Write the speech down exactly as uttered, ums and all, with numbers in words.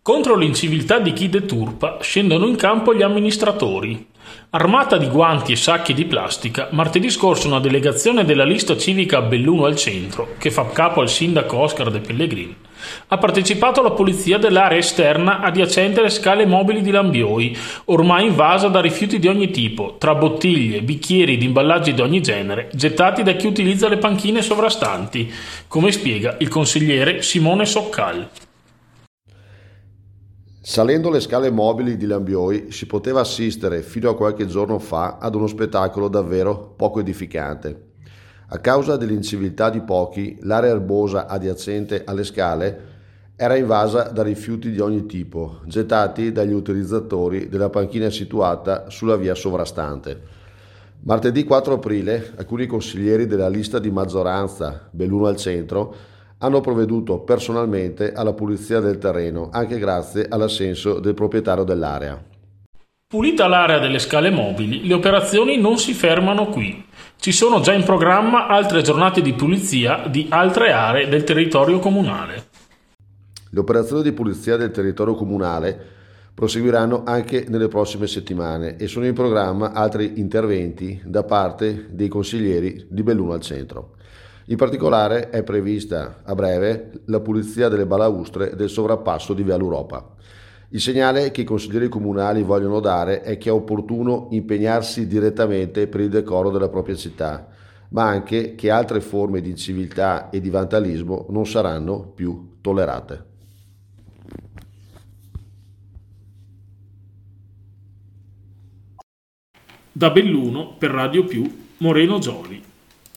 Contro l'inciviltà di chi deturpa scendono in campo gli amministratori. Armata di guanti e sacchi di plastica, martedì scorso una delegazione della lista civica a Belluno al centro, che fa capo al sindaco Oscar De Pellegrini, ha partecipato alla pulizia dell'area esterna adiacente alle scale mobili di Lambioi, ormai invasa da rifiuti di ogni tipo, tra bottiglie, bicchieri ed imballaggi di ogni genere, gettati da chi utilizza le panchine sovrastanti, come spiega il consigliere Simone Soccal. Salendo le scale mobili di Lambioi si poteva assistere fino a qualche giorno fa ad uno spettacolo davvero poco edificante. A causa dell'inciviltà di pochi, l'area erbosa adiacente alle scale era invasa da rifiuti di ogni tipo, gettati dagli utilizzatori della panchina situata sulla via sovrastante. Martedì quattro aprile alcuni consiglieri della lista di maggioranza Belluno al centro hanno provveduto personalmente alla pulizia del terreno, anche grazie all'assenso del proprietario dell'area. Pulita l'area delle scale mobili, le operazioni non si fermano qui. Ci sono già in programma altre giornate di pulizia di altre aree del territorio comunale. Le operazioni di pulizia del territorio comunale proseguiranno anche nelle prossime settimane e sono in programma altri interventi da parte dei consiglieri di Belluno al centro. In particolare è prevista a breve la pulizia delle balaustre del sovrappasso di Via l'Europa. Il segnale che i consiglieri comunali vogliono dare è che è opportuno impegnarsi direttamente per il decoro della propria città, ma anche che altre forme di inciviltà e di vandalismo non saranno più tollerate. Da Belluno, per Radio Più, Moreno Gioli.